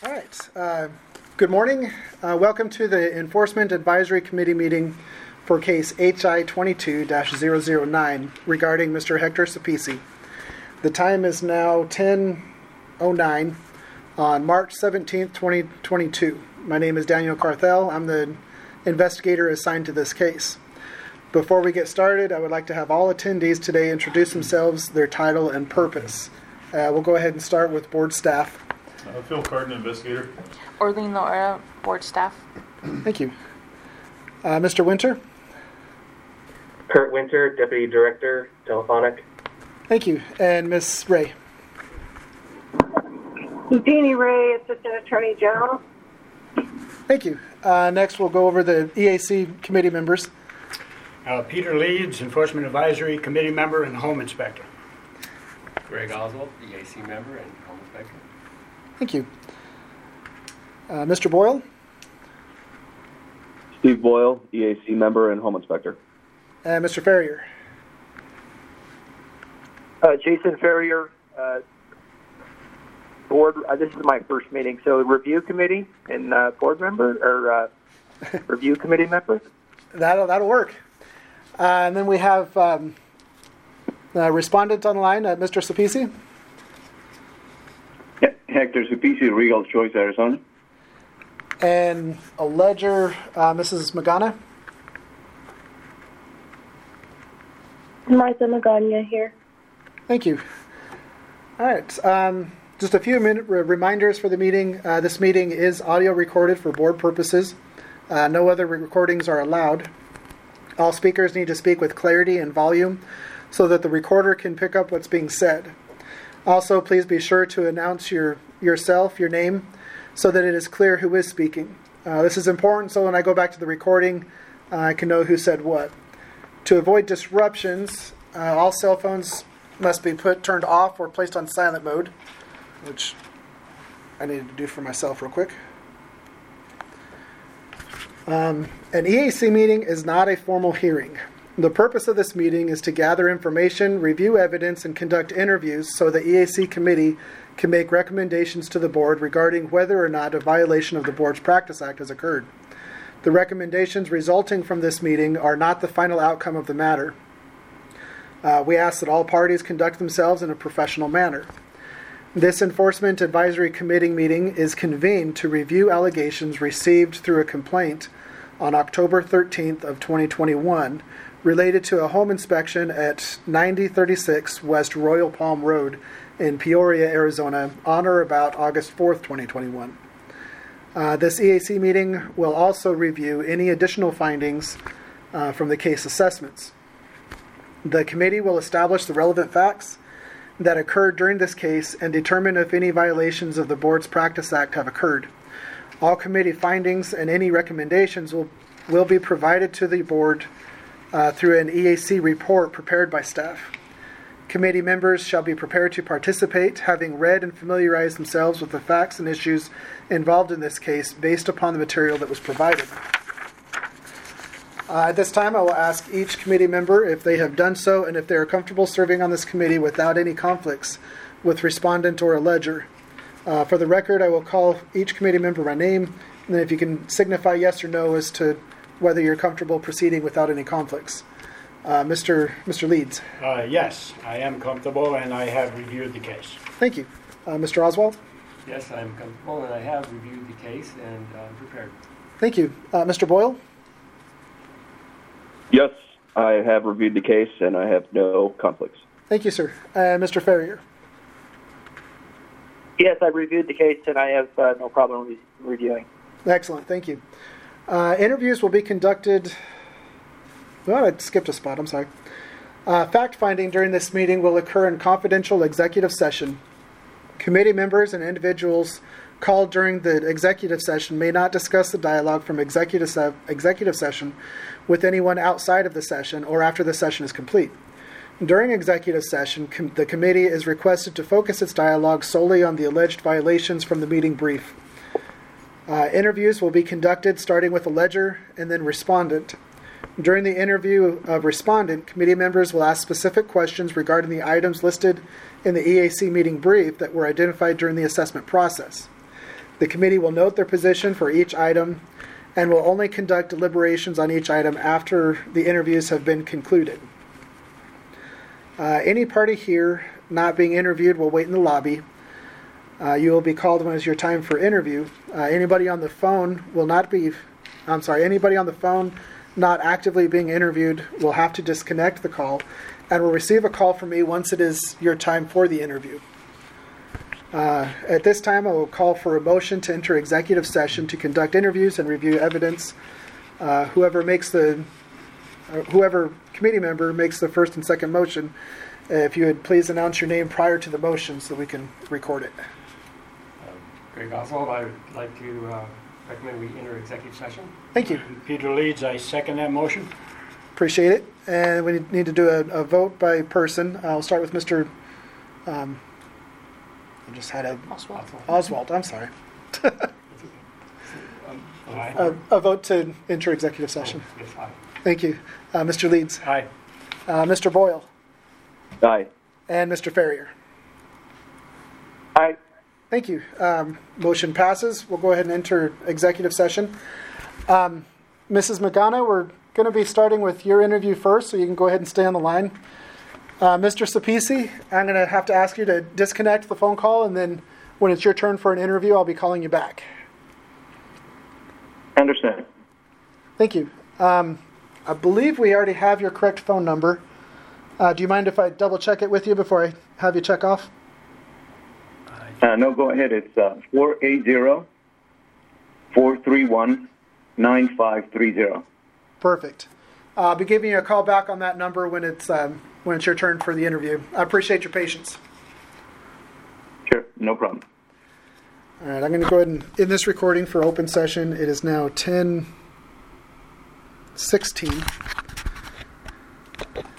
All right. Good morning. Welcome to the Enforcement Advisory Committee meeting for case HI 22-009 regarding Mr. Hector Sapisi. The time is now 10:09 on March 17th, 2022. My name is Daniel Carthel. I'm the investigator assigned to this case. Before we get started, I would like to have all attendees today introduce themselves, their title, and purpose. We'll go ahead and start with board staff. Phil Cardin, investigator. Orlean Laura, board staff. Thank you. Mr. Winter? Kurt Winter, Deputy Director, Telephonic. Thank you. And Ms. Ray? Houdini Ray, Assistant Attorney General. Thank you. Next, we'll go over the EAC committee members. Peter Leeds, Enforcement Advisory Committee member and Home Inspector. Greg Oswald, EAC member and Home Inspector. Thank you. Mr. Boyle? Steve Boyle, EAC member and Home Inspector. And Mr. Ferrier? Jason Ferrier, board. This is my first meeting, so review committee and board member or review committee member. That'll work. And then we have respondent on the line, Mr. Sapisi. Hector Sapisi, Regal Choice, Arizona. And a ledger, Mrs. Magana. Martha Magana here. Thank you. All right. Just a few reminders for the meeting. This meeting is audio recorded for board purposes. No other recordings are allowed. All speakers need to speak with clarity and volume so that the recorder can pick up what's being said. Also, please be sure to announce yourself, your name, so that it is clear who is speaking. This is important so when I go back to the recording, I can know who said what. To avoid disruptions, all cell phones must be turned off or placed on silent mode, which I need to do for myself real quick. An EAC meeting is not a formal hearing. The purpose of this meeting is to gather information, review evidence, and conduct interviews so the EAC committee can make recommendations to the board regarding whether or not a violation of the Board's Practice Act has occurred. The recommendations resulting from this meeting are not the final outcome of the matter. We ask that all parties conduct themselves in a professional manner. This Enforcement Advisory Committee meeting is convened to review allegations received through a complaint on October 13th of 2021 related to a home inspection at 9036 West Royal Palm Road in Peoria, Arizona on or about August 4th, 2021. This EAC meeting will also review any additional findings from the case assessments. The committee will establish the relevant facts that occurred during this case and determine if any violations of the Board's Practice Act have occurred. All committee findings and any recommendations will be provided to the board through an EAC report prepared by staff. Committee members shall be prepared to participate, having read and familiarized themselves with the facts and issues involved in this case based upon the material that was provided. At this time, I will ask each committee member if they have done so and if they are comfortable serving on this committee without any conflicts with respondent or allegor. For the record, I will call each committee member by name, and then if you can signify yes or no as to whether you're comfortable proceeding without any conflicts. Mr. Leeds. Yes, I am comfortable and I have reviewed the case. Thank you. Mr. Oswald. Yes, I am comfortable and I have reviewed the case and prepared. Thank you. Mr. Boyle. Yes, I have reviewed the case and I have no conflicts. Thank you, sir. Mr. Ferrier. Yes, I reviewed the case and I have no problem reviewing. Excellent. Thank you. Interviews will be conducted. Well, I skipped a spot. I'm sorry. Fact-finding during this meeting will occur in confidential executive session. Committee members and individuals called during the executive session may not discuss the dialogue from executive session with anyone outside of the session or after the session is complete. During executive session, the committee is requested to focus its dialogue solely on the alleged violations from the meeting brief. Interviews will be conducted starting with allegor and then respondent. During the interview of respondent, committee members will ask specific questions regarding the items listed in the EAC meeting brief that were identified during the assessment process. The committee will note their position for each item and will only conduct deliberations on each item after the interviews have been concluded. Any party here not being interviewed will wait in the lobby. You will be called when it's your time for interview. Anybody on the phone not actively being interviewed will have to disconnect the call and will receive a call from me once it is your time for the interview. At this time, I will call for a motion to enter executive session to conduct interviews and review evidence. Whoever committee member makes the first and second motion, if you would please announce your name prior to the motion so we can record it. Greg Oswald, I would like to recommend we enter executive session. Thank you. Peter Leeds, I second that motion. Appreciate it. And we need to do a vote by person. I'll start with Mr. I just had Oswald. I'm sorry. Aye. A vote to enter executive session. Yes, aye. Thank you. Mr. Leeds. Aye. Mr. Boyle. Aye. And Mr. Ferrier. Aye. Thank you. Motion passes. We'll go ahead and enter executive session. Mrs. Magana, we're going to be starting with your interview first, so you can go ahead and stay on the line. Mr. Sapisi, I'm going to have to ask you to disconnect the phone call, and then when it's your turn for an interview, I'll be calling you back. Understand. Thank you. I believe we already have your correct phone number. Do you mind if I double check it with you before I have you check off? No, go ahead. It's 480-431-9530. Perfect. I'll be giving you a call back on that number when it's your turn for the interview. I appreciate your patience. Sure, no problem. All right, I'm going to go ahead and end this recording for open session. It is now 10:16.